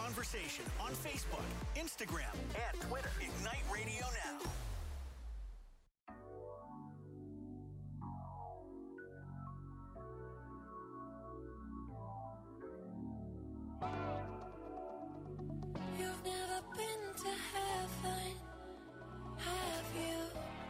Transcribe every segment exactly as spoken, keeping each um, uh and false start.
conversation on Facebook, Instagram, and Twitter. Ignite Radio Now. You've never been to heaven, have you?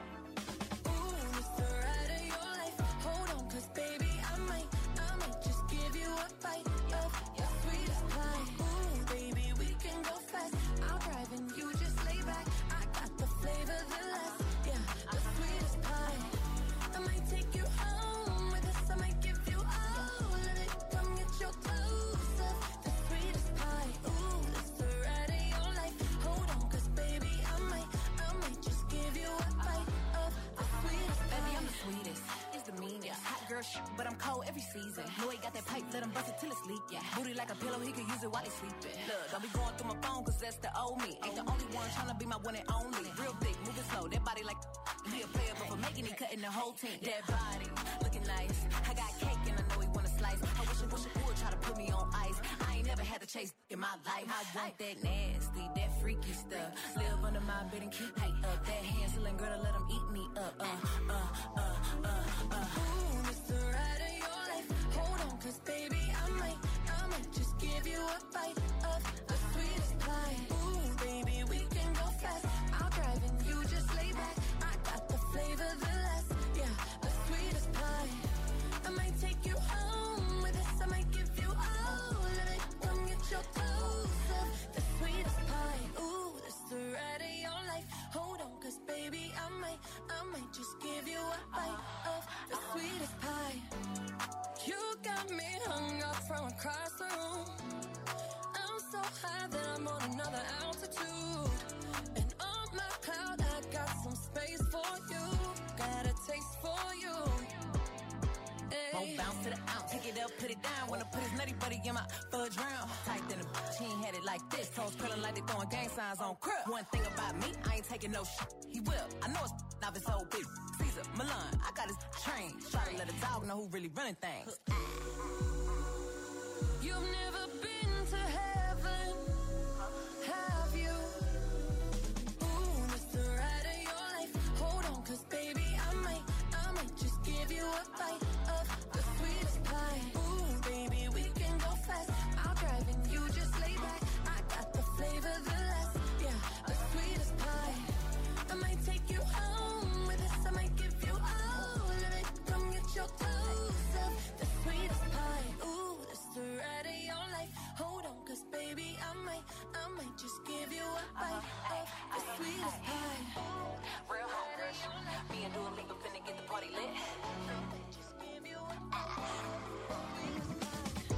Ooh, it's the ride of your life. Hold on, cause baby, I might, I might just give you a bite of your sweetest pie. Ooh, baby, we can go fast. I'll drive and you just lay back. I got the flavor, the last, yeah, the sweetest pie. I might take you home with us. I might give you all of it. Come get your dose of the sweetest pie. Ooh, it's the ride of your life. Hold on, cause baby, I might, I might just give you a bite of the sweetest pie. Baby, I'm the sweetest. It's the meanest. Hot girl shit, but I'm cold every season. Know he got that pipe, let him bust it till it's leak. Yeah. Booty like a pillow, he could use it while he's sleeping. Look, don't be going through my phone, cause that's the old me. Ain't the only one trying to be my one and only. Real thick, moving slow, that body like he a player, but for making it, cutting the whole team. That body, looking nice. I got cake and I know he wanna slice. I wish I wish I would try to put me on ice. I ain't never had to chase in my life. I want that nasty, that freaky stuff. Live under my bed and keep me up. That Hansel girl to let him eat me up. Uh, uh, uh, uh, uh. Ooh, it's the ride of your life. Hold on, cause baby, I might, I might just give you a bite of the sweetest pie. Ooh, baby, we can go fast. I'll drive and you just lay back. I got the flavor, the last, yeah, the sweetest pie. I might take you home with us. I might give you all of it. Come get your dose of the sweetest pie. Ooh, that's the ride of your life. Hold on, cause baby, I might, I might just give you a bite of the sweetest pie. You got me hung up from across the room. I'm so high that I'm on another altitude. And on my cloud, I got some space for you. Got a taste for you. Won't bounce to the ounce, take it up, put it down. Wanna put his nutty buddy in my fudge round. Tight than a bitch, he ain't had it like this. Toes curling like they throwing gang signs on crib. One thing about me, I ain't taking no shit. He will, I know it's not his whole big. Caesar, Milan, I got his train. Try to let a dog know who really running things. You've never been to heaven, have you? Ooh, it's the ride of your life. Hold on, cause baby, I might, I might just give you a bite of the sweetest pie. Ooh, baby, we can go fast. I'll drive and you just lay back. I got the flavor, the last, yeah, the sweetest pie. I might take you home with us. I might give you all of it. Come get your dose of the sweetest pie. Ooh, that's the ride of your life. Hold on, cause baby, I might, I might just give you a bite of the sweetest pie. Real hot rush. Me and Dua Lipa finna get the party lit. Just give you a sweetest pie.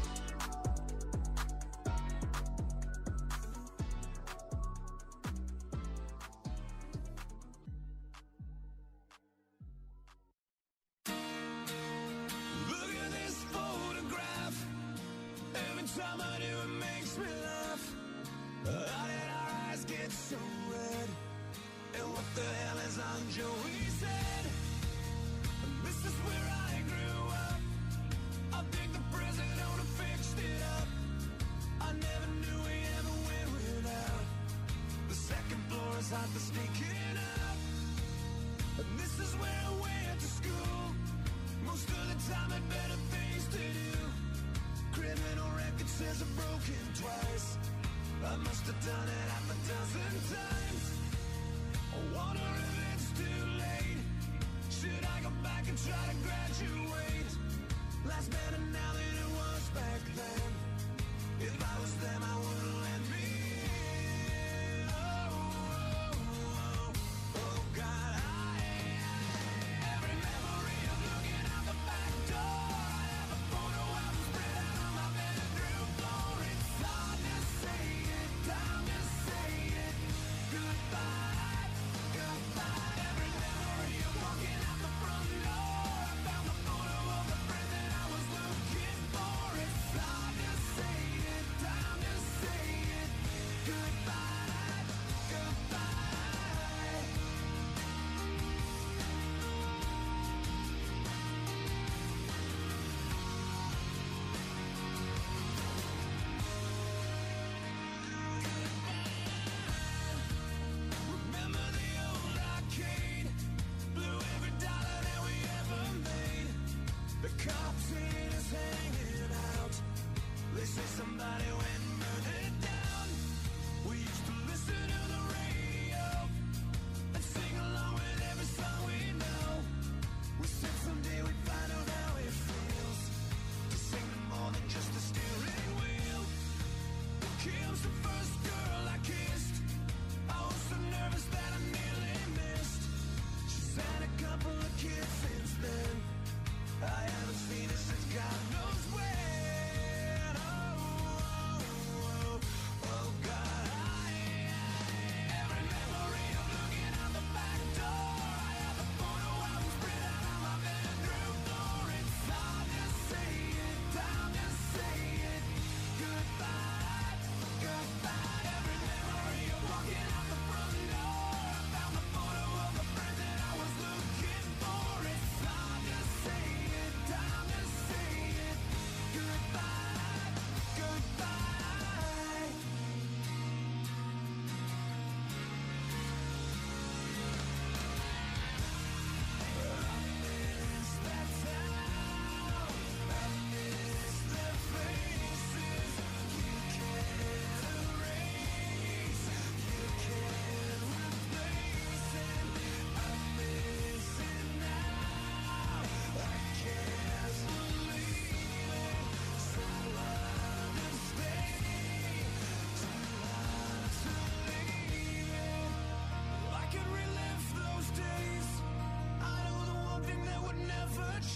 Look at this photograph. Every time I do, it makes me laugh. How did our eyes get so red? And what the hell is on Joey's head? This is where I grew up. I think the president would have fixed it up. I never knew we ever went without. The second floor is hot for sneaking up. And this is where I went to school. Most of the time had better things to do. Criminal record says I've broken twice. I must have done it half a dozen times. I wonder if it's too late. Should I go back and try to graduate? Life's better now than it was back then. If I was them, I wouldn't let me in. Oh, oh, oh, oh, God, I, every memory of looking out the back door. I have a photo album spread out on my bedroom floor. It's hard to say it, time to say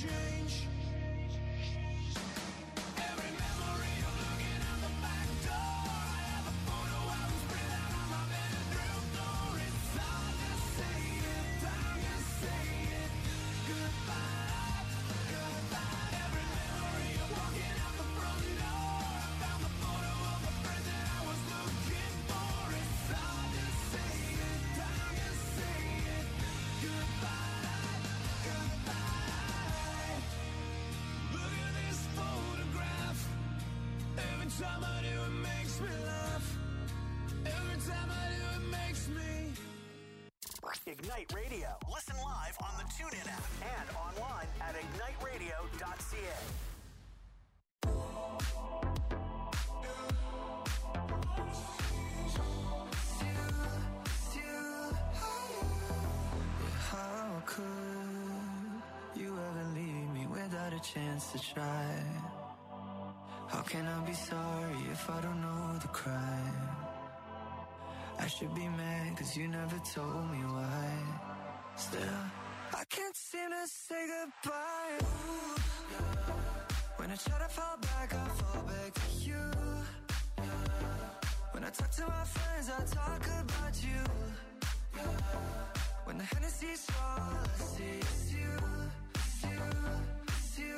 change. Every memory of looking out the back door. I have a photo album spread out on my bedroom floor. It's hard to say it, time to say it. Goodbye, goodbye. Every memory of walking out the front door. I found the photo of a friend that I was looking for. It's hard to say it, time to say it. Goodbye, goodbye. Look at this photograph. Every time I do it makes me laugh. Every time I do it makes me. Ignite Radio. Listen live on the TuneIn app and online at ignite radio dot c a. How could you ever leave me without a chance to try? How can I be sorry if I don't know the crime? I should be mad cause you never told me why. Still, I can't seem to say goodbye. Ooh, yeah. When I try to fall back, I fall back to you. Yeah. When I talk to my friends, I talk about you. Yeah. When the Hennessy's strong, all I see is you, it's you, it's you.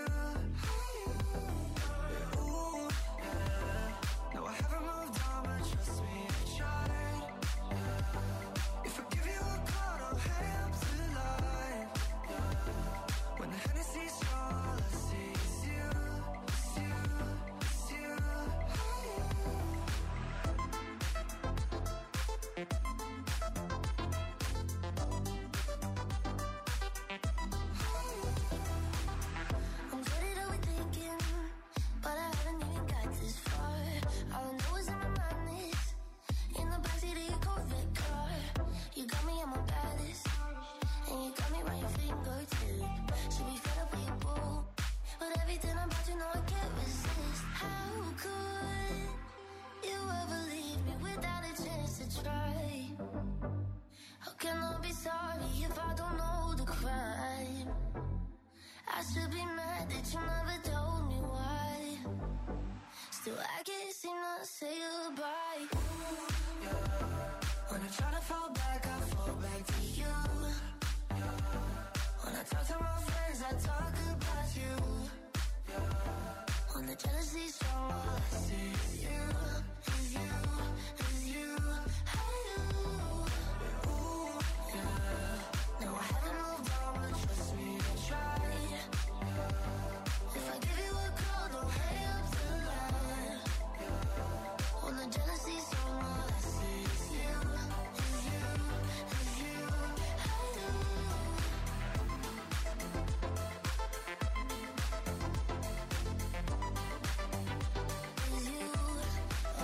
Yeah, ooh, yeah. No, I haven't moved on, but trust me, I tried. Yeah. If I give you a call, don't hang up the line. Yeah. When the Hennessy's strong, all I see is you, it's you, it's you. I'm getting overthinking, but I haven't even got this far. All I know is in my mind is in the backseat of your Corvette car. You got me on my baddest, and you got me by your fingertip. Should be fed up with your boo, but everything about you know I can't resist. How could you ever leave me without a chance to try? How can I be sorry if I don't know the crime? I should be mad that you never told me why. Still, I can't seem to say goodbye. Ooh, yeah. When I try to fall back, I fall back to you. Yeah. When I talk to my friends, I talk about you. Yeah. When the jealousy's strong, all I see is you, is you, is you. I do. Ooh, yeah. No, I haven't moved on, but trust me, I tried. Yeah. If I give you a call, don't hang up the line. Yeah. When the jealousy's strong, all I see is you, is you, is you. I do. Is you, oh,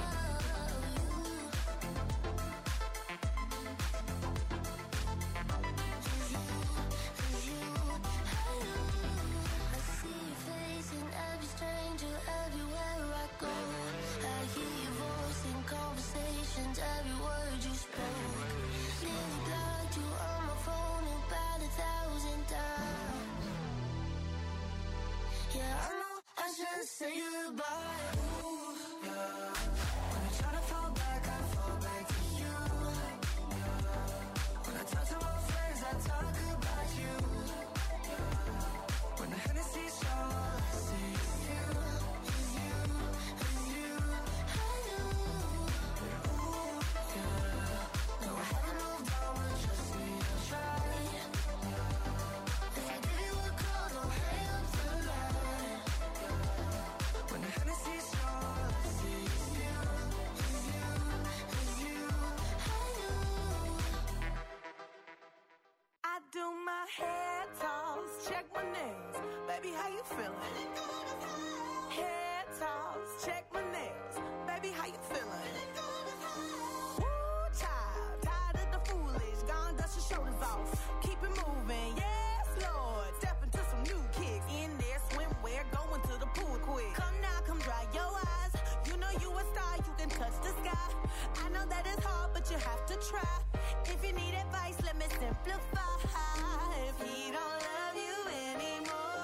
you. Is you, is you. I do. I see your face in every stranger everywhere I go. I hear your voice in conversations, every word you spoke. Nearly blocked you on my phone about a thousand times. Yeah, I know I should say goodbye. Ooh, yeah. When I try to fall back, I fall back to you. Yeah. When I talk to my friends, I talk about you. Yeah. When the Hennessy's strong, all I see is you, is you, is you. I do. Ooh, yeah. No, I haven't moved on, but trust me, I tried. Yeah. If I give you a call, don't hang up the line. Yeah. When the Hennessy's strong, all I see is you, is you, is you. I do. I do my hair toss, check my nails. Baby, how you feeling? Hair toss, check my nails. Baby, how you feeling? Woo, child, tired of the foolish. Gone, dust your shoulders off. Keep it moving, yes, Lord. Step into some new kicks. In there, swimwear, going to the pool quick. Come now, come dry your eyes. You know you a star, you can touch the sky. I know that it's hard, but you have to try. If you need advice, let me simplify. If he don't love you anymore,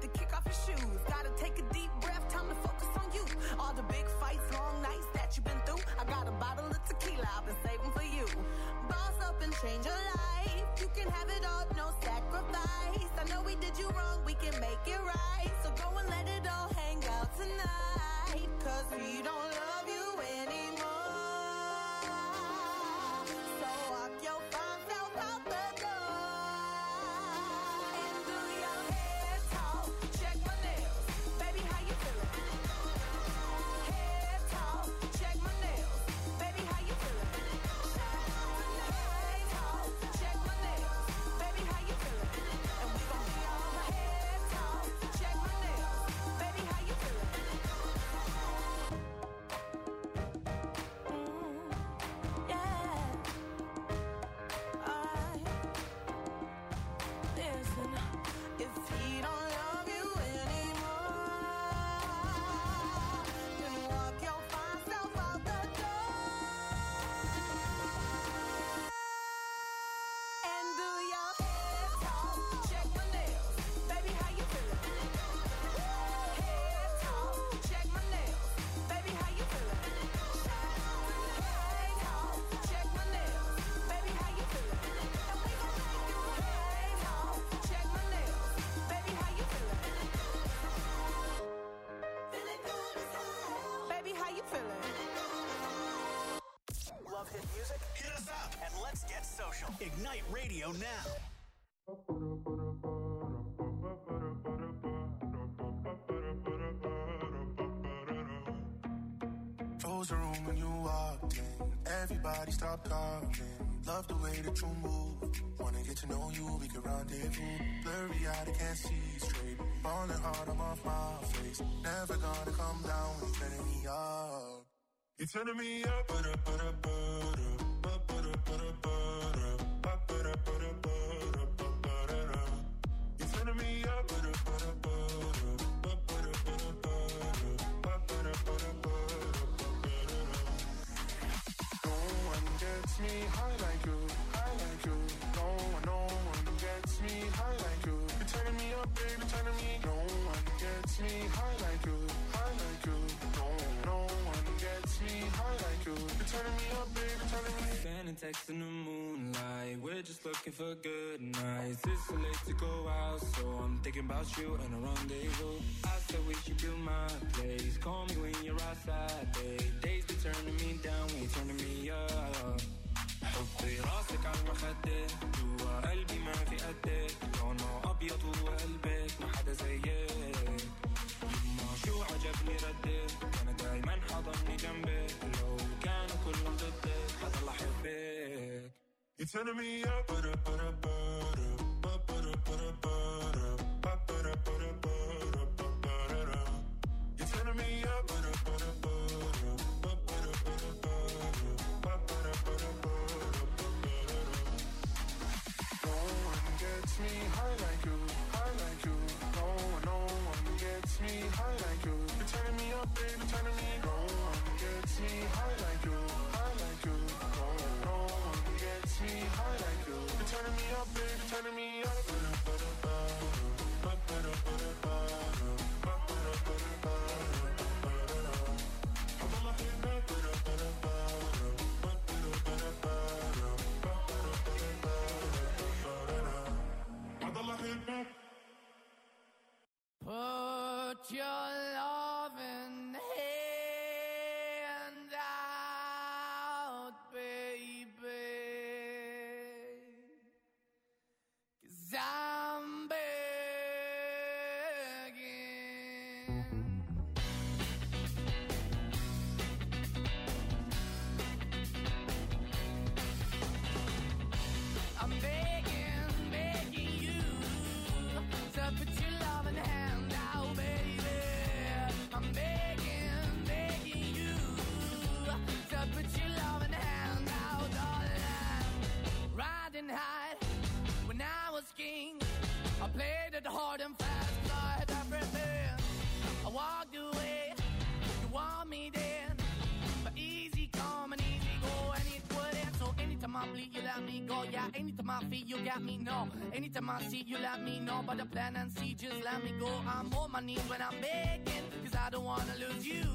to kick off your shoes. Gotta take a deep breath, time to focus on you. All the big fights, long nights that you've been through. I got a bottle of tequila I've been saving for you. Boss up and change your life. You can have it all, no sacrifice. I know we did you wrong, we can make it right. So go and let it all hang out tonight. Cause we don't love you anymore. So walk your fine self out the door. And do your hair talk. Check my nails. Baby, how you feeling? Hair talk. Check my nails. Baby, how you feeling? Hair talk. Check my nails. Baby, how you feeling? And we gon' be all hair talk. Check my nails. Baby, how you feeling? Mm, yeah. I listen. If he don't love you anymore, then walk your fine self out the door. And do your hair talk. Check my nails. Baby, how you feeling? Hair talk. Check my nails. Baby, how you feeling? Hair talk. Check my nails. Baby, how you feeling? And we gon' make you hair talk. Check my nails. Baby, how you feeling? Feeling good as hell. Baby, how you feeling? Love hit music? Hit us up and let's get social. Ignite Radio now. Close the room when you walked in. Everybody stop talking. Love the way that you move. Wanna get to know you, we can rendezvous. Blurry eyed, I can't see straight. Falling hard, I'm off my face. Never gonna come down when you're turning me up. You're turning me up. Ba-da, ba-da, ba-da, ba-ba-da, ba-da, ba-da, ba-ba-da, ba-da, ba-da, ba-ba-da-da. You're turning me up. Ba-da, ba-da, ba-da, ba-ba-da, ba-da, ba-da, ba-ba-da, ba-da, ba-da, ba-ba-da-da. No one gets me high like you, high like you. No one, no one gets me high like you. You're turning me up, baby, turning me. No one gets me high like you, high like you. No, no one gets me high like you. You're turning me up, baby, turning me. Sending texts in the moonlight. We're just looking for good nights. It's so late to go out, so I'm thinking about you and a rendezvous. I said we should do my place. Call me when you're outside, babe. Days be turning me down, when you're turning me up. حطي راسك على المخدة جوا قلبي ما في قدك لونه أبيض وقلبك ما حدا زيك يما شو عجبني ردك أنا دايما حضني جنبك لو كانوا كلهم ضدك حضل أحبك. You're turning me up. Ba-da, ba-da, ba-da, ba-ba-da, ba-da, ba-da, ba-ba-da, ba-da, ba-da, ba-ba-da-da. You're turning me up. Ba-da, ba-da, ba-da, ba-ba-da, ba-da, ba-da, ba-ba-da, ba-da, ba-da, ba-ba-da-da. No one gets me high like you, high like you. No one, no one gets me high like you. You're turning me up, baby, turning me. No one gets me high like you, high like you. No, no one gets me high like you. You're turning me up, baby, turning me up. Put your loving hand out, baby, 'cause I'm begging. I'm begging, begging you to put your loving hand out, baby. I'm begging, begging you to put your loving hand out, darling. Riding high when I was king, I played it hard and fast, I had everything. I walked away, you want me then, but easy come and easy go, and it wouldn't. So anytime Anytime I bleed, you let me go. Yeah, anytime I feel, you got me, no. Anytime I see, you let me know. But the plan and see, just let me go. I'm on my knees when I'm begging, cause I don't wanna lose you.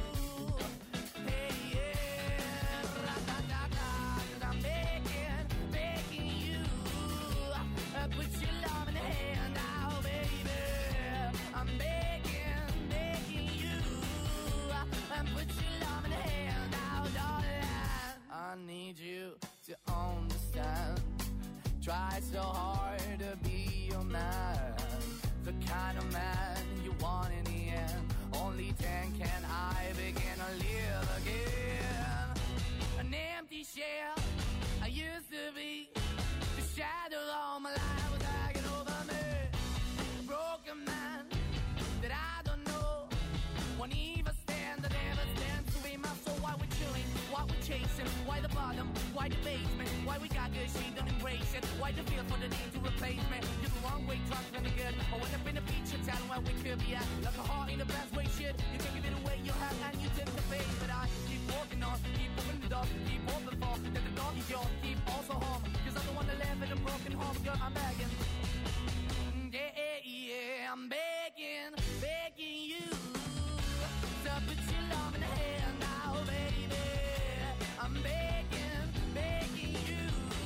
Hey, yeah, ra-da-da-da, cause I'm begging, begging you. Uh, put your love in the hand now, baby. I'm begging, begging you. Uh, put your love in the hand now, darling. I need you to understand. Try so hard to be your man, the kind of man you want in the end. Only then can I begin to live again. An empty shell I used to be, the shadow all my life was hanging over me. A broken man that I don't know, won't even stand, I never stand to be my soul. Why we're chilling, why we're chasing, why the bottom, why the basement, why we got good, she don't embrace it, why the feel for the need to replace me. You're the wrong way, drunk, feeling good. I went up in the feature town where we could be at, like a heart in the best way, shit. You can give it away, you have, and you tend to pay. But I keep walking on, keep moving the dog, keep open for that the dog is yours, keep also home, cause I'm the one that live in a broken home, girl, I'm begging. Yeah, yeah, yeah, I'm begging, begging you to put your love in the hand now, baby. I'm begging, begging you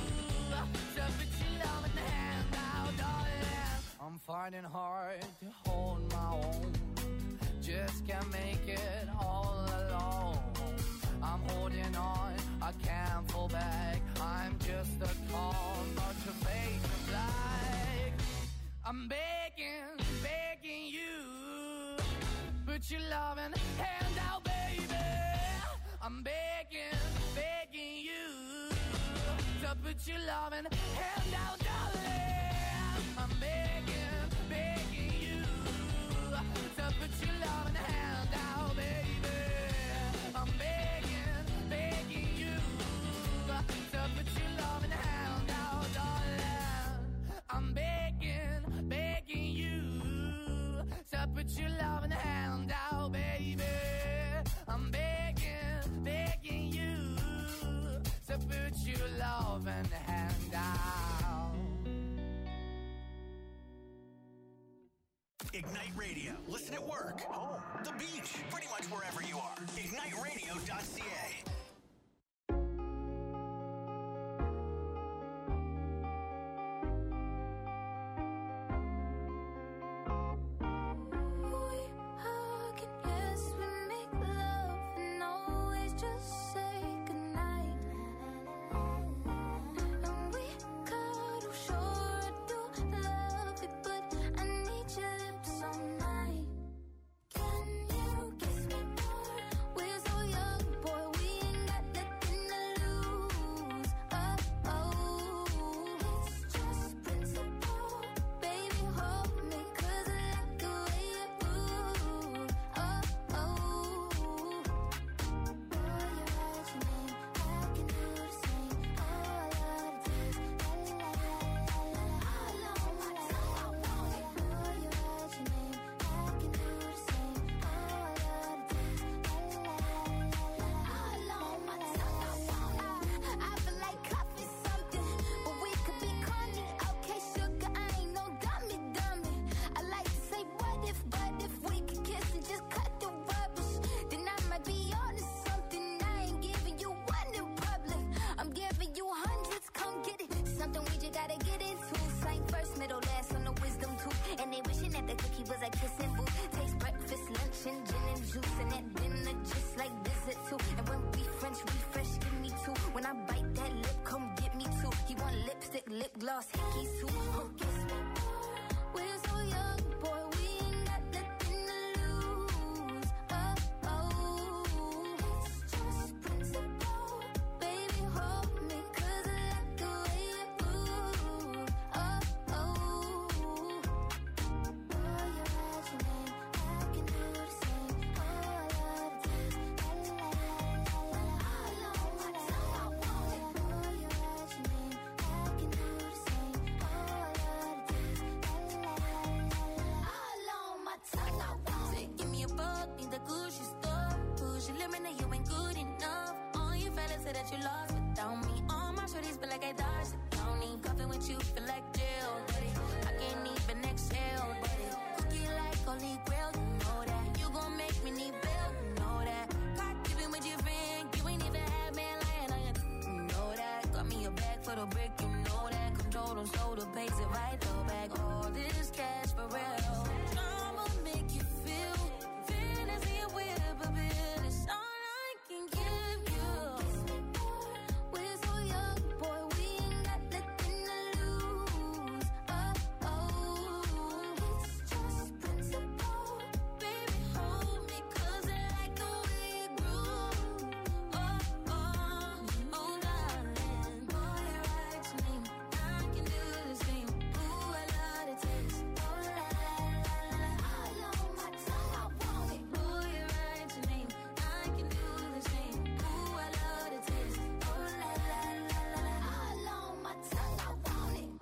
to put your love in the hand now, darling. I'm finding hard to hold my own, just can't make it all alone. I'm holding on, I can't fall back. I'm just a call, not to face the black. I'm begging, begging you, put your loving hand out, baby. I'm begging, begging you to put your loving hand out, darling. I'm begging, begging you to put your loving hand out, baby. I'm begging, begging you to put your loving hand out, darling. I'm begging, begging you to put your loving hand out, baby. I'm begging, begging you to put your loving hand out. Ignite Radio. Listen at work, home, the beach, pretty much wherever you are. ignite radio dot c a. Lip gloss, hickey soup, oh, guess what? We're so young, boy, we ain't got nothing to lose. Oh, oh, it's just principle. Baby, hold me, cause I like the way you move. Oh, oh, boy, you write your name, I can do the same. Oh, I love the taste, la la la la la. All on my tongue, I want it. Boy, you write your name, I can do the same. Oh, I love the taste, la la la la la. All on my tongue, I want it. Say, give me a buck, need the Gucci store. Push your limit, you ain't good enough. All you fellas say that you lost without me. All my shorty little brick, you know that. Control them slow to pace it right, throw back all this cash for real. I'ma make you feel fantasy and whip a bit. It's all I can give you. We're so young, boy, we ain't got nothing to lose. Oh, oh, it's just principle. Baby, hold me, cause I like the way you groove. Oh, oh, oh, darling, boy, you're right to me. I can do the same. Ooh, I love the taste. Oh, la, la, la, la, all on my tongue, I want it. Boy, you're right to me. I can do the same. Ooh, I love the taste. Oh, la, la, la, la, la, all on my tongue, I want it.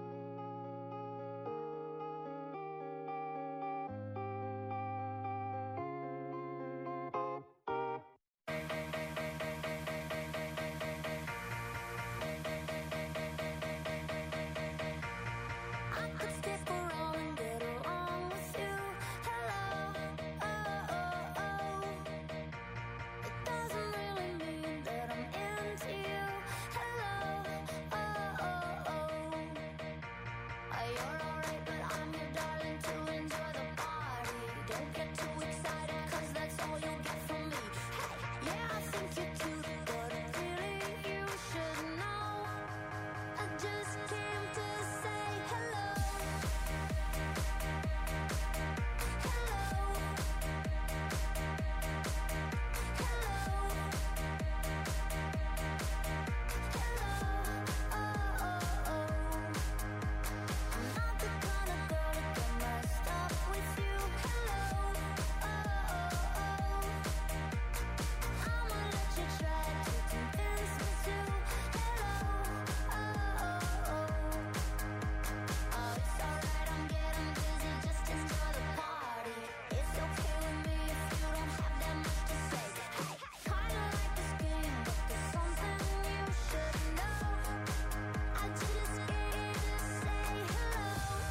I could stick around and get along with you. Hello, oh, oh, oh. It doesn't really mean that I'm into you. Hello, oh, oh, oh. Uh, You're alright, but I'm your darling to enjoy the party. Don't get too excited, cause that's all you'll get from me. Hey, yeah, I think you're cute, but really you should know. I just came to say hello. Hello. Hello. Hello. Oh, oh, oh. I'm not the kind of girl to get messed up with you. Hello. Oh, oh, oh. I'ma let you try to convince me to. Hello. Oh, oh, oh. Oh, it's alright, I'm getting busy, just enjoy the party. It's okay with me if you don't have that much to say. Hey, kinda like this game, but there's something you should know. I just came to say hello.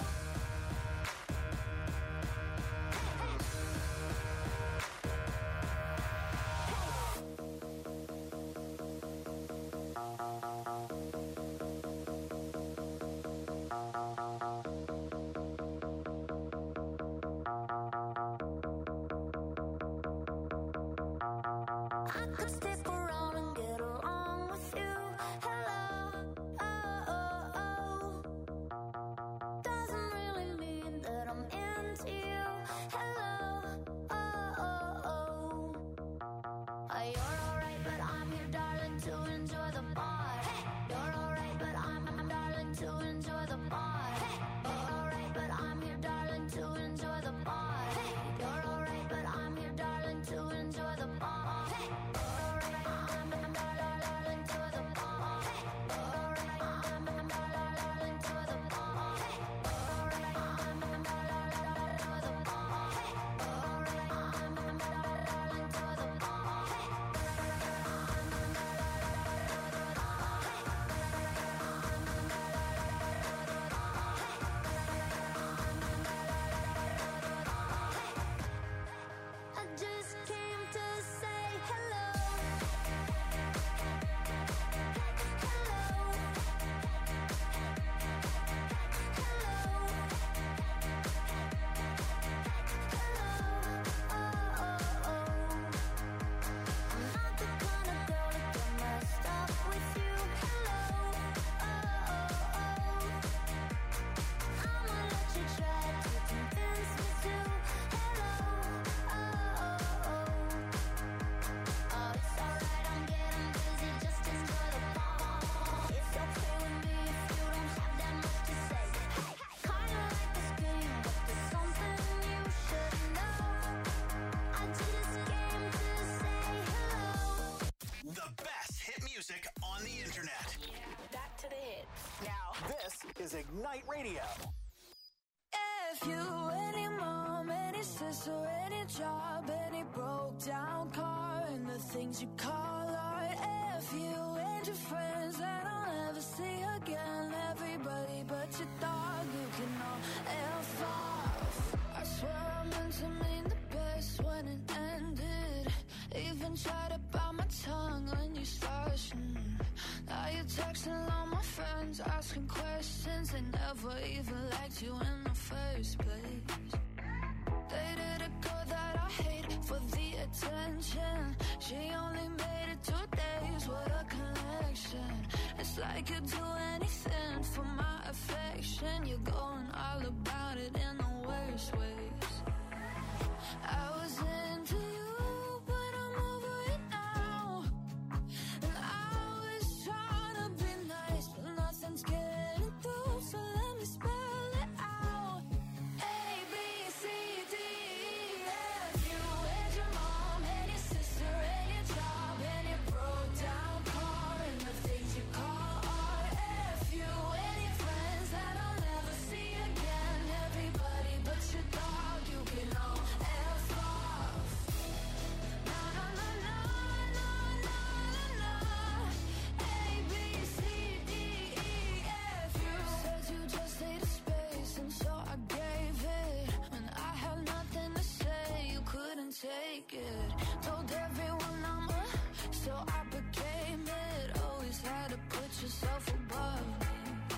I could stick around and get along with you. Hello, oh, oh, oh. Doesn't really mean that I'm into you. Hello, oh, oh, oh. Uh, You're alright, but I'm your darling to enjoy the party. You're alright, but I'm, I'm darling to enjoy the party. You're alright, but I'm your darling to enjoy the party. You're alright, but I'm your darling to enjoy the party. You're alright, I'm, I'm darling to the party. You're alright, I'm, I'm darling to the party. You're alright, I'm, I'm darling to the party. You're alright, I'm, I'm darling to the party. I just came to say hello. Hello. Hello. Hello. Oh, oh, oh. I'm not the kind of girl to get messed up with you. Hello. Oh, oh, oh. I'ma let you try to convince me to. Hello. Oh, oh, oh. Oh, it's alright, I'm getting busy, just enjoy the party. It's okay with me if you don't have that much to say. Hey, kinda like this game, but there's something you should know. I just came to say hello. The best hit music on the internet. Back to the hits. Now, this is Ignite Radio. If you, any mom, any sister, any job, any broke down car, and the things you call art. If you and your friends that I'll never see again, everybody but your dog, you can all F off. I swear I meant to mean the best when it ended. Even tried to bite my tongue when you started. Mm. Now you're texting all my friends asking questions. They never even liked you in the first place. Dated a girl that I hate for the attention. She only made it two days, what a connection. It's like you'd do anything for my affection. You're going all about it in the worst ways. I was into you, but I'm over it now. And I was trying to be nice, but nothing's getting through, so let me spell it out. A, B, C, D, E, F. You and your mom and your sister and your job and your broke down car and the things you call R, F. You and your friends that I'll never see again. Everybody but your dog, you can all F off. Na na na na na na na. A, B, C, D, E, F. You said you just needed space, and so I gave it. When I had nothing to say, you couldn't take it. Told everyone I'm a, so I became it. Always had to put yourself above me.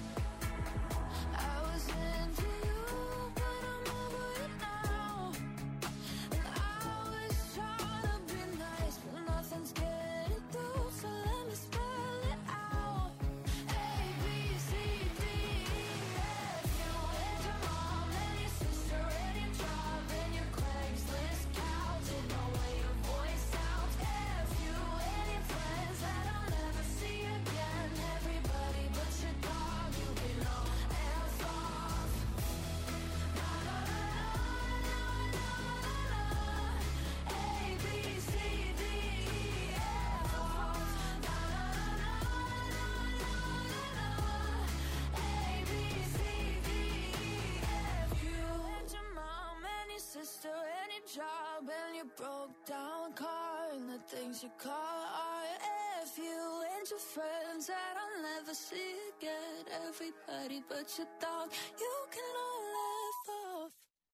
I was into you, but I'm over it now. And I was trying to be nice, but nothing's getting through, so let me spell it out. A, B, C, D, E, F. You and your mom and your sister and your job and your Craigslist couch. Didn't know where your voice sounds. F. You and your friends that I'll never see again. Everybody but your dog, you can all F off. Na na na na na na na. A, B, C, D, E, F off. Na na na na na na na. A, B, C, D, E, F. You and your mom and your sister and your job and your broke down car and the things you call R, F. You and your friends that I'll never see again. Everybody but your dog, you can all F off.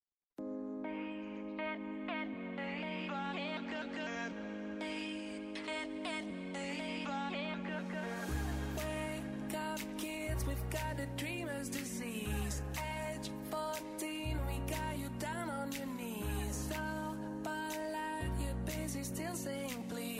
Wake up, kids, we've got the dreamer's disease. Age fourteen, we got you down on your knees. So polite, you're busy still saying please.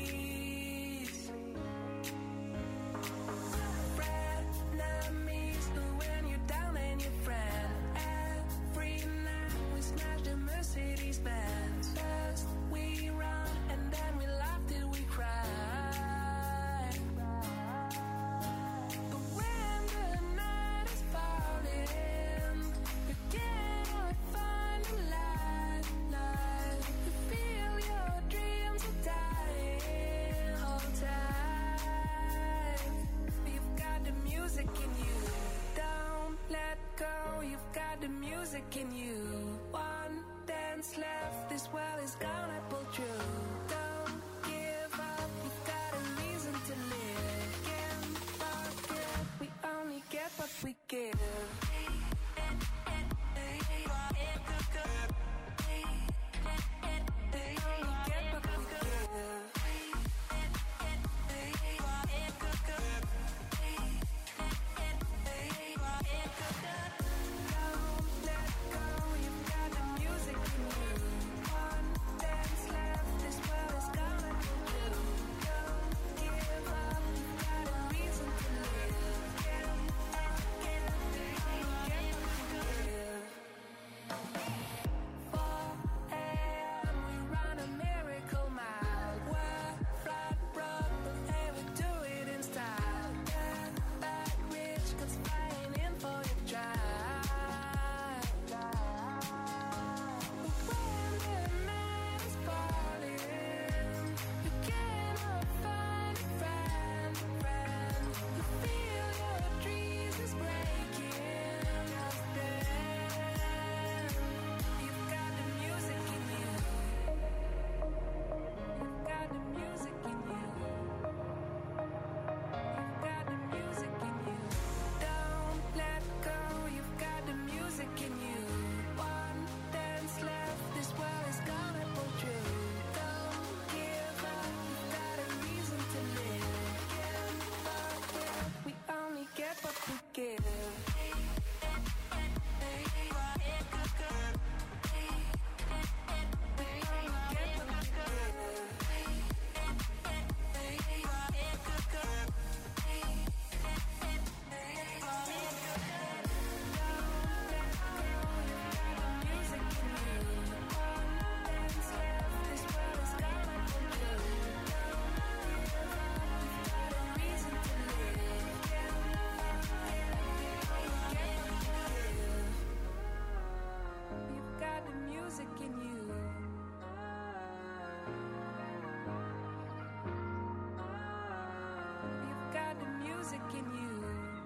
Frenemies, when you're down and your friend. Every night we smash the Mercedes Benz. First we run and then we laugh till we cry. But when the night is far music in you. You've got the music in you.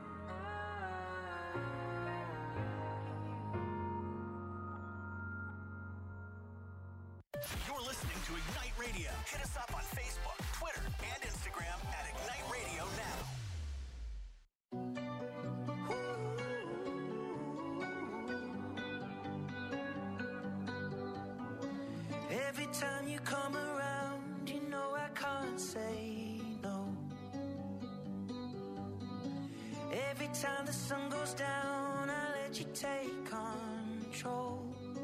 You're listening to Ignite Radio. Hit us up on Facebook, Twitter, and Instagram at Ignite Radio Now. Every time you come around, you know I can't say no. Every time the sun goes down, I let you take control.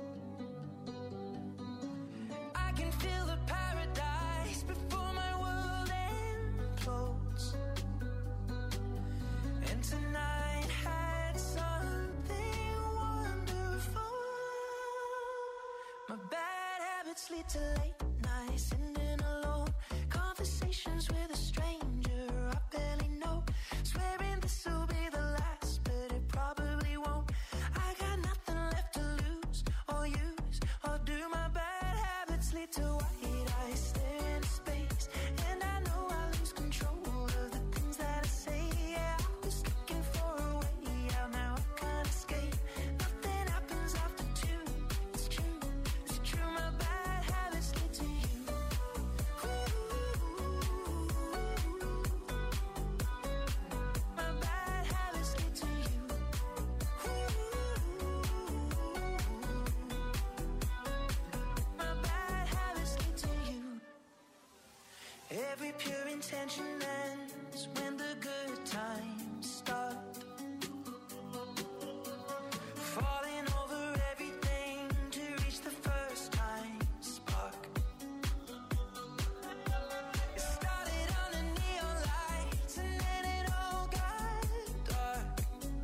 I can feel the paradise before my world implodes. And tonight had something wonderful. My bad habits lead to late nights, sitting alone, conversations with a stranger I barely know, swearing this will be the last, but it probably won't. I got nothing left to lose or use or do. My bad habits lead to white eyes, stare into space, and I know I lose control of the things that I say. Yeah, I was looking for a way out, now I can't escape. Nothing happens after two. It's true, it's true. My bad habits lead to you. My bad habits lead to you. My bad habits lead to you. Every pure intention ends when the good times start. Falling over everything to reach the first time spark. It started under neon lights and then it all got dark.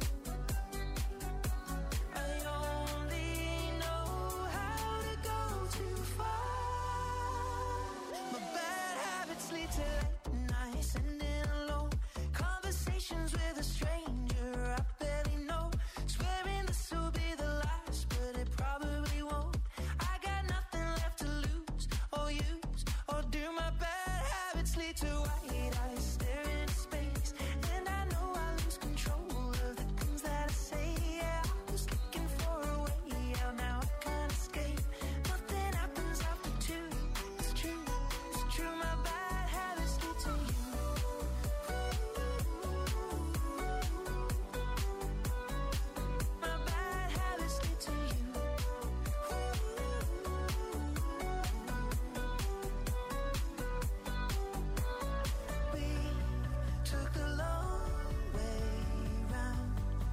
I only know how to go too far. My bad habits lead to late nights, sitting alone, conversations with a stranger I barely know, swearing this will be the last, but it probably won't. I got nothing left to lose or use or do. My bad habits lead to white eyes, stare into space, and I know I lose control of the things that I say. Yeah, I was looking for a way out, now I can't escape. Nothing happens after two. It's true, it's true. My bad habits lead to you. My bad habits lead to you. We took the long way round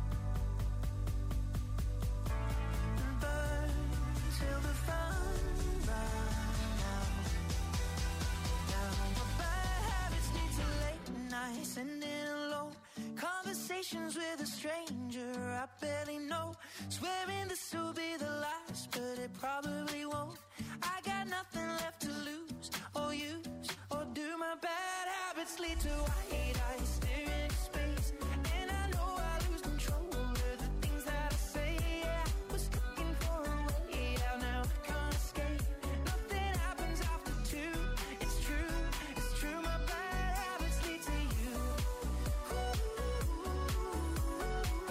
and burned till the fun ran out. Now my bad habits lead to late nights, sitting alone, conversations with a stranger I barely know, swearing this will be the last, but it probably won't. I got nothing left to lose or use or do. My bad habits lead to white eyes, stare into space, and I know I lose control of the things that I say. Yeah, I was looking for a way out, now I can't escape. Nothing happens after two. It's true, it's true. My bad habits lead to you.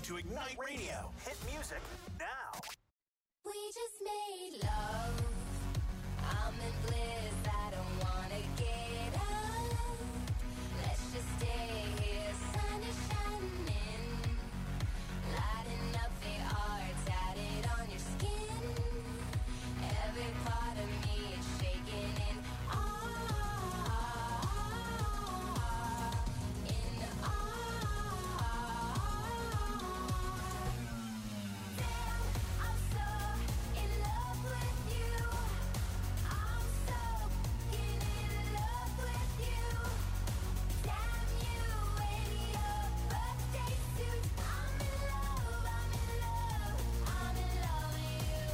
to Ignite Radio. Hit music now. We just made love. I'm in bliss. I don't wanna get up. Let's just stay here. Sun is shining, lighting up the art tatted on your skin. Every part of me is shaking in awe, in awe. Damn, I'm so in love with you. I'm so in love with you. Damn you in your birthday suit. I'm in love, I'm in love, I'm in love with you.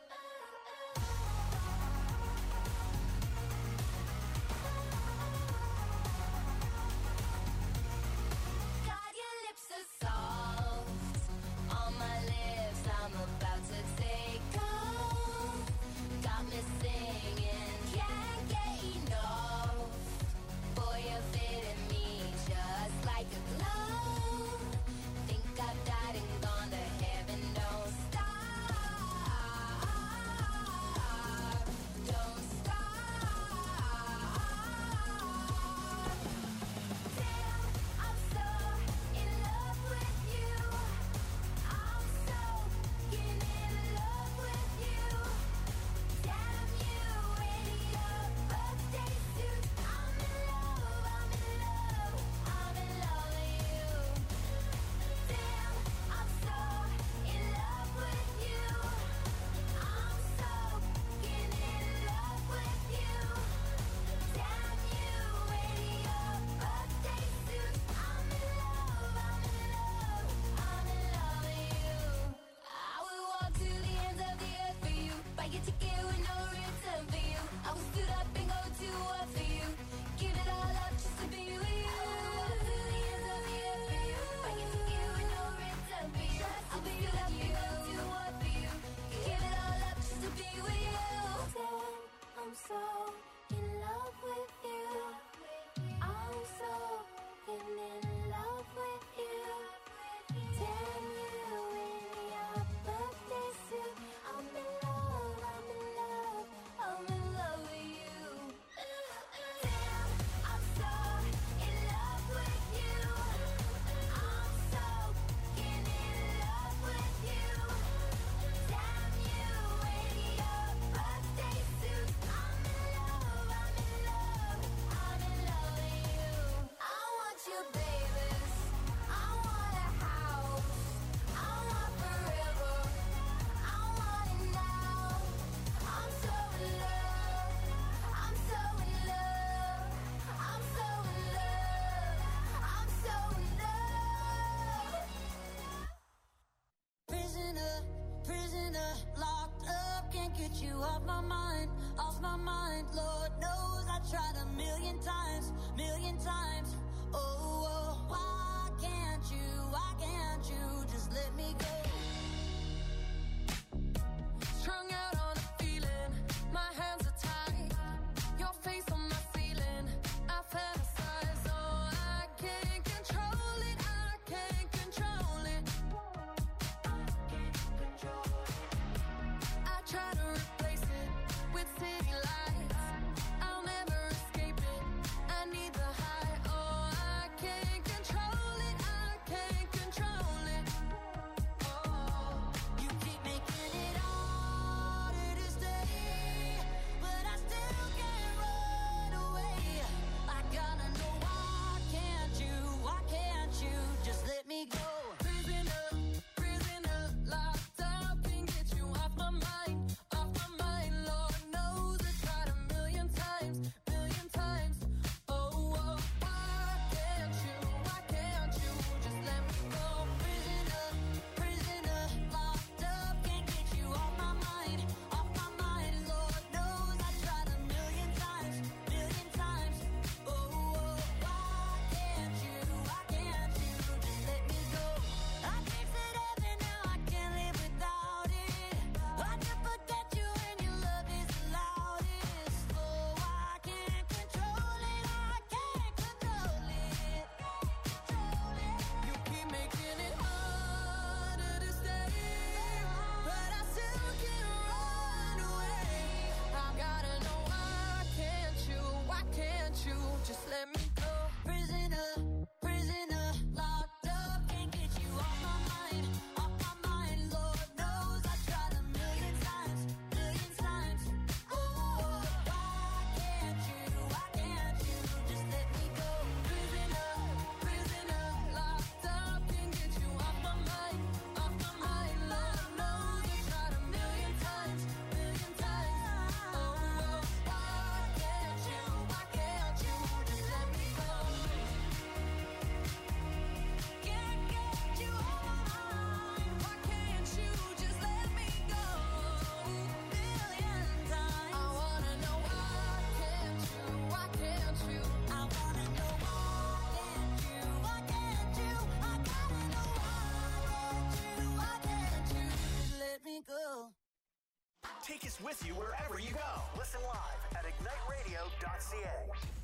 God, your lips are soft on my lips. I'm about to take off. Got me singing, can't get enough. Boy, you're fitting me just like a glove. Think I've died and gone to heaven. Don't stop, don't stop. Damn, I'm so in love with you. I'm so in love with you. Damn you in your birthday suit. I'm in love, I'm in love, I'm in love with you. Damn, I'm so in love with you. I'm so in love with you. Damn you in your birthday suit. I'm in love, I'm in love, I'm in love with you. I would walk to the ends of the earth for you. Buy your ticket with no return for you. I would stood up and go to war for you. Give it all up just to be with you. I would walk to the ends of the earth for you. Buy your ticket with no return for you. I would stood up and go to war for you. Give it all up just to be with you. Damn, I'm so in love with you. I'm so in love with you. Damn you in your birthday suit. I'm in love, I'm in love, I'm in love with you. Damn, I'm so in love with you. I'm so in love with you. Damn you in your birthday suit. I'm in love, I'm in love, I'm in love with you. I want you, babies. I want a house. I want forever. I want it now. I'm so in love. I'm so in love. I'm so in love. I'm so in love. Prisoner, prisoner, locked up, can't get you off my mind, off my mind. Lord knows I tried a million times, million times. Oh, oh, why can't you, why can't you just let me go? Strung out on a feeling, my hands are tied, your face on my ceiling, I fantasize, oh, I can't control it, I can't control it. I try to replace it with city lights. I'll never escape it. I need the high. Oh, I can't Take us with you wherever you go. Listen live at ignite radio dot c a.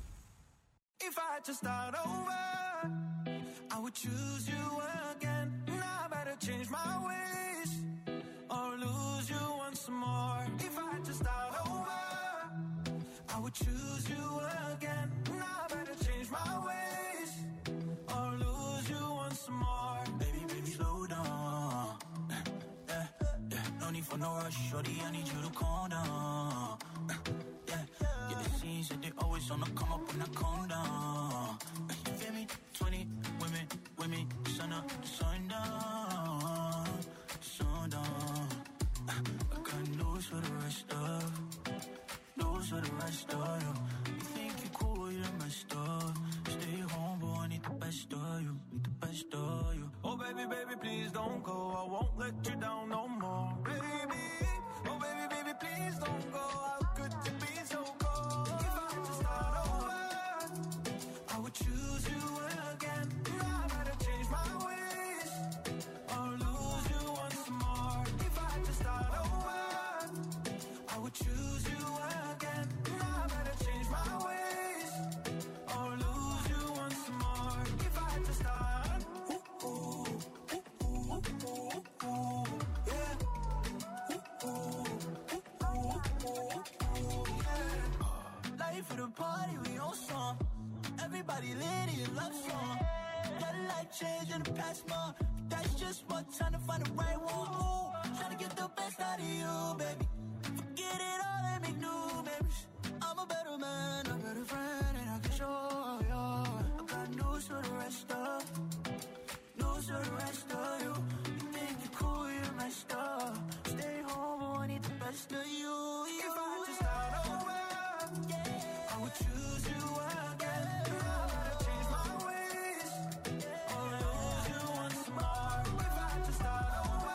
If I had to start over, I would choose you again. Now I better change my ways or lose you once more. If I had to start over, I would choose you again. Now I better change my ways or lose you once more. Baby, baby, slow down. Yeah, yeah. No need for no rush, shorty, I need you to calm down. Yeah, yeah, it seems that they always on the come up when I calm down. You feel me? twenty women, women, sun up, sun down, sun down. I got news for the rest of, news for the rest of you. You think you're cool, you're messed up. Stay home, but I need the best of you, need the best of you. Oh baby, baby, please don't go. I won't let you down no more. Baby, oh baby, baby, please don't go. How could you be so cold? If I had to start over, I would choose you again. Now I better change my ways or lose you once more. If I had to start over, I would choose you again. Now I better change my ways or lose you once more. If I had to start, ooh, ooh, ooh, ooh, ooh, ooh, yeah. Ooh, ooh, ooh, ooh, ooh, yeah. Life for the party, we on song. Everybody lit in love song. Got a life change in the past month. That's just what time to find the right one. Ooh, trying to get the best out of you, baby. Forget it all and make new memories. I'm a better man, a better friend, and I can show you. I got news for the rest of, news for the rest of you. You think you're cool, you're messed up. Stay home, but I need the best of you. you If I had to start over, I would choose you again. Now I better change my ways or lose you once more. If I had to start over,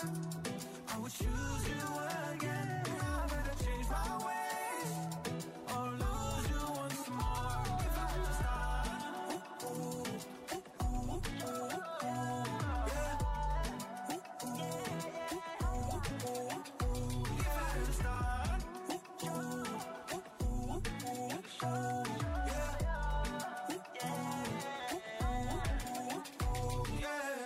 I would choose you again. Now I better change my ways or lose you once more. If I had to start, ooh, ooh, ooh, ooh, ooh, ooh, yeah. Ooh, ooh, ooh, ooh, ooh, ooh. If I had to start, ooh, ooh, ooh, ooh, ooh, ooh, yeah. Ooh, ooh, ooh, ooh, ooh, yeah.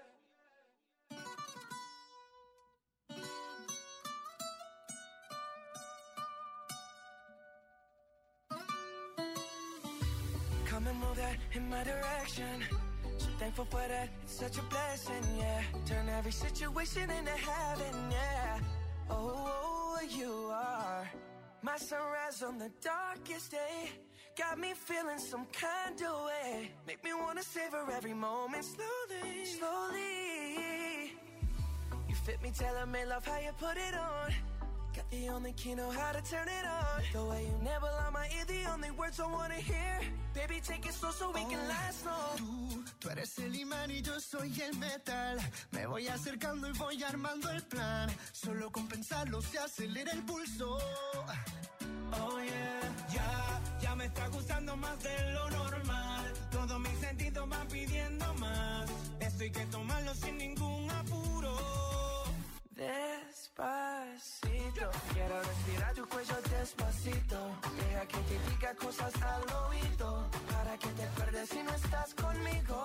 Come and move that in my direction. So thankful for that, it's such a blessing, yeah. Turn every situation into heaven, yeah. Oh, you are my sunrise on the darkest day. Got me feeling some kind of way. Make me wanna savor every moment slowly, slowly. You fit me, tailor-made, love how you put it on. Got the only key, know how to turn it on. The way you never lie my ear, the only words I wanna hear. Baby, take it slow so we can last long. Tú, tú eres el imán y yo soy el metal. Me voy acercando y voy armando el plan. Solo con pensarlo se acelera el pulso. Oh yeah. Ya, ya me está gustando más de lo normal. Todos mis sentidos van pidiendo más. Esto hay que tomarlo sin ningún apuro. Despacito, quiero respirar tu cuello despacito. Deja que te diga cosas al oído, para que te pierdas si no estás conmigo.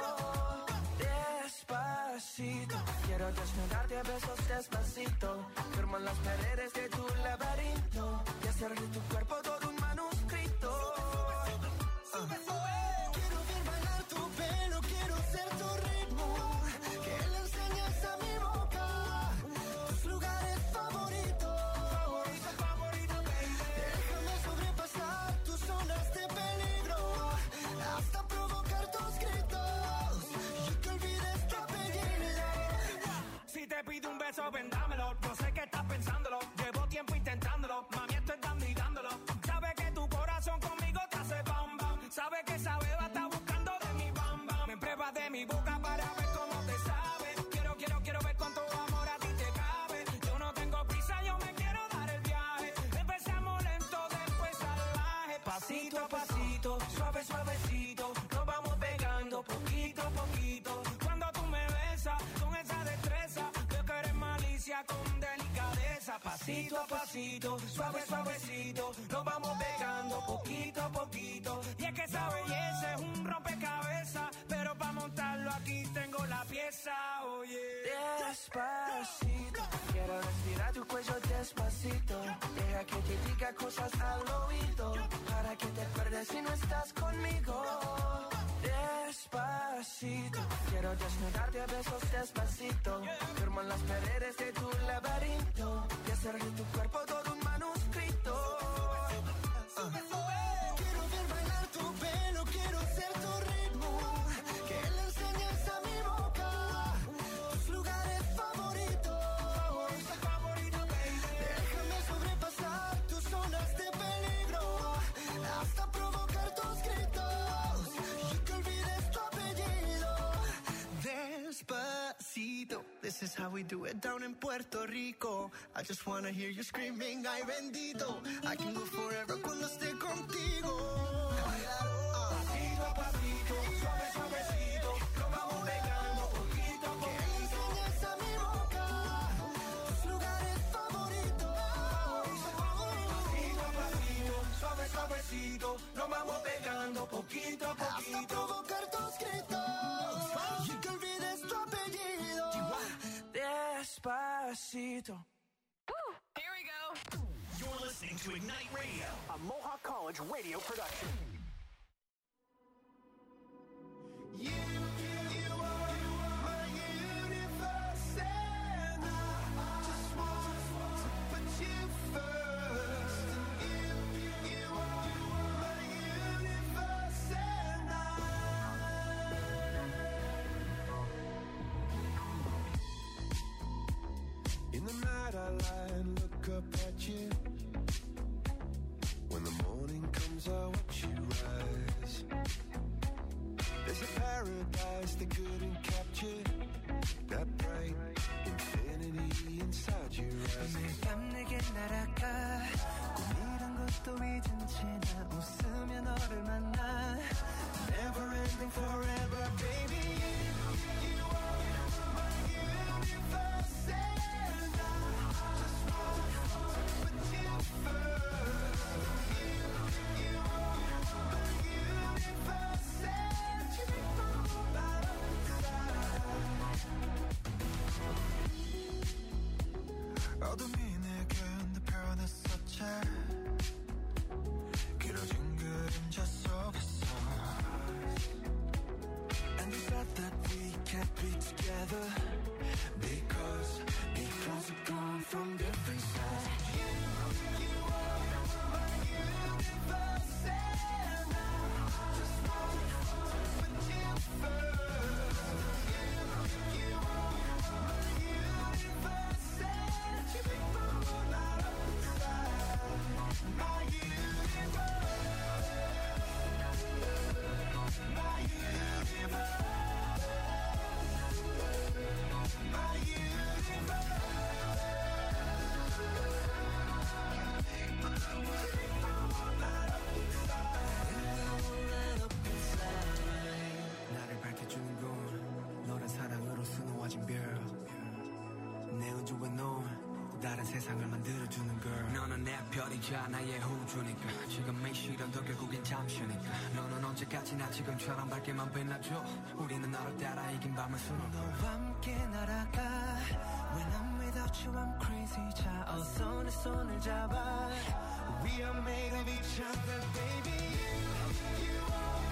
Despacito, quiero desnudarte a besos despacito. Firmo las paredes de tu laberinto y hacer de tu cuerpo todo un manuscrito. Sube, sube. Quiero ver bailar tu pelo, quiero ser tu ritmo. Que le enseñes a mi boca tus lugares favoritos. Favorito, favorito, baby. Déjame sobrepasar tus zonas de peligro, hasta provocar tus gritos y que olvides tu apellido. Si te pido un beso, ven dámelo. Yo sé que estás pensándolo. Llevo tiempo intentándolo. Mami, estoy dando y dándolo. Sabes que tu corazón conmigo te hace bam bam. Sabes que esa beba está buscando de mi bam bam. Me prueba de mi boca para ver cómo te sabe. Quiero, quiero, quiero ver cuánto amor a ti te cabe. Yo no tengo prisa, yo me quiero dar el viaje. Empezamos lento, después salvaje. Pasito a pasito, suave, suavecito. Nos vamos pegando poquito a poquito. Cuando tú me besas con esa destreza, veo que eres malicia con delicadeza. cabeza, pasito a pasito, suave, suavecito, nos vamos pegando poquito a poquito. Y es que esa belleza es un rompecabezas, pero para montarlo aquí tengo la pieza, oye. Despacito, quiero respirar tu cuello despacito. Deja que te diga cosas al oído, para que te acuerdes si no estás conmigo. Despacito, quiero desnudarte a besos despacito. Firmo en las paredes de tu laberinto y hacer de tu cuerpo todo un manuscrito. Uh. Quiero ver bailar tu pelo, quiero ser tu ritmo, que le enseñes a mi boca tus lugares favoritos. Déjame sobrepasar tus zonas de peligro, hasta provocar tus gritos y que olvides tu apellido. Despacito, this is how we do it down in Puerto Rico. I just wanna hear you screaming, ay bendito. I can go forever cuando esté contigo. Pasito a pasito, suave, suavecito, nos vamos pegando poquito a poquito. Que enseñes a mi boca tus lugares favoritos. Pasito a pasito, suave, suavecito, nos vamos pegando poquito a poquito. Hasta provocar tus gritos y que olvides tu apellido. Despacito. Here we go. You're listening to Ignite Radio, a Mohawk College radio production. You, you, you are my universe, and I just want to put you first. You, you are my universe, and I. In the night I lie and look up at you. When the morning comes I watch you rise. There's a paradise they couldn't capture, that bright infinity inside your eyes. 매일 밤 내게 날아가 꿈이란 것도 잊은 채 나 웃으며 너를 만나. Never ending forever, baby. You, you are my universe, and I just want to put you first. You, you are my universe, and you make my whole life inside. 어둠이 내게 내 변했었지. 길어진 그림자 속에서. And you said that we can't be together because because we've gone from different sides. You, you are my universe, and I just want to put you first. You, you are my universe, and you make my whole life inside. My universe, my universe, my universe. 나를 밝혀주는 건 너란 사랑으로 수놓아진 별. 내 우주에 넌 다른 세상을 만들어주는 girl. 너는 내 별이자 나의 우주니까 지금의 시련도 결국엔 잠시니까. 너는 언제까지나 지금처럼 밝게만 빛나줘. 우리는 너를 따라 이긴 밤을 수놓고 너와 함께 날아가. When I'm without you I'm crazy. 자 어서 내 손을 잡아. We are made of each other, baby. You are